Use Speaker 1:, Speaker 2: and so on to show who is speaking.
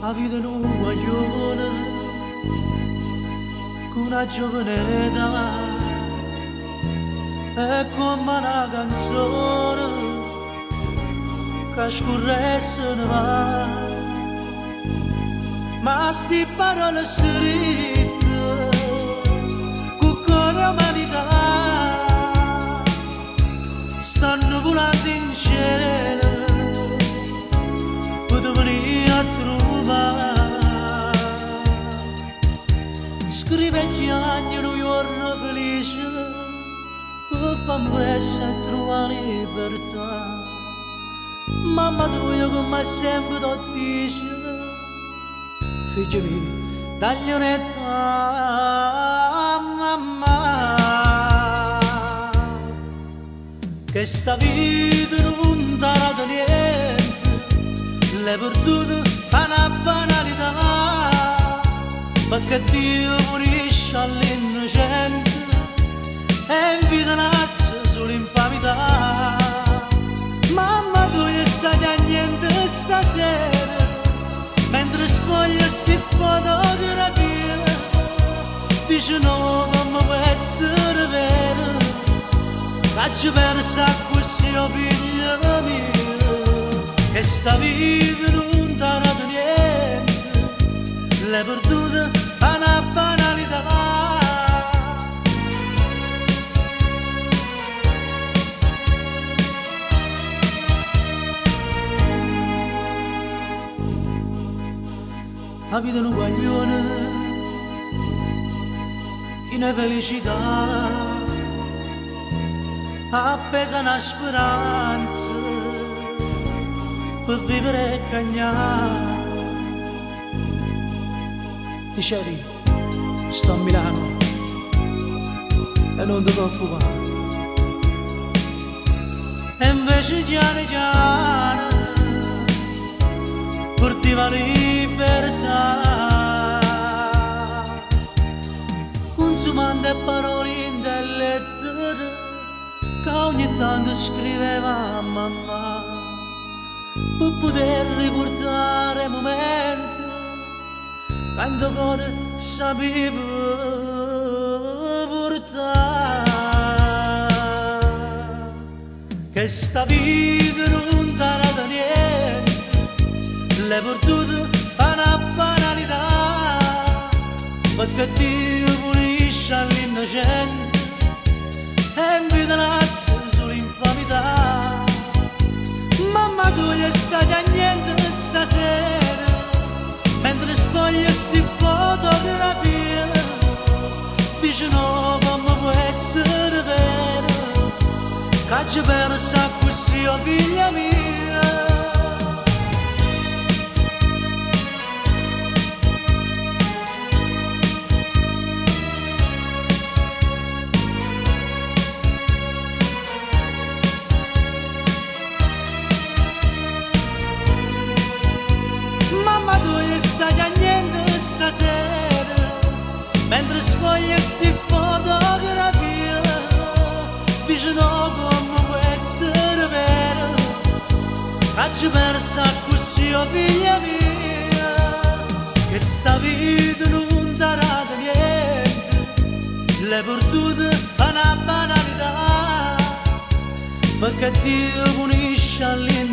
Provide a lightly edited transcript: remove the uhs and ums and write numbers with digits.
Speaker 1: a vita in un guaglione con una giovane età è come una canzone che scorresse ne va, ma sti parole scritte con cuore e umanità stanno volando in cielo per venire a trovare. Scrive gli anni in un giorno felice per farmi pressa e trovare libertà. Mamma tua come sempre ti dice, figli miei, dagli un'età, mamma, che sta vita non darà da niente, le perdute a una banalità, perché Dio punisce all'innocente e invita nasce sull'infamità. Mamma tu stai a niente stasera, mentre sfoglia sti fotografie, dice no, non può essere vero, che ci pensa così, oh figlia mia, che sta vita non darà da niente, le perdute a una banalità. La vita è un guaglione, chi ne felicità, appesa una speranza per vivere e cagnare. Dicevi, sto a Milano e non ti preoccupare, e invece piano piano portiva libertà, consumando parole in delle lettere che ogni tanto scriveva a mamma per poter ricordare momenti quando il cuore sapeva portare, che sta vita non darà da niente, le perdute a una banalità, perché Dio punisce all'innocente e invita nasce sull'infamità. Mamma tu stai a niente stasera, mentre sfoglia sti fotografie, dice no, come può essere vero, che ci pensa così, oh figlia mia. Stai a niente stasera, mentre sfoglia sti fotografie, dice no, come può essere vero, che ci pensa così, oh figlia mia, che sta vita non darà da niente, le perdute a una banalità, perché Dio punisce all'interno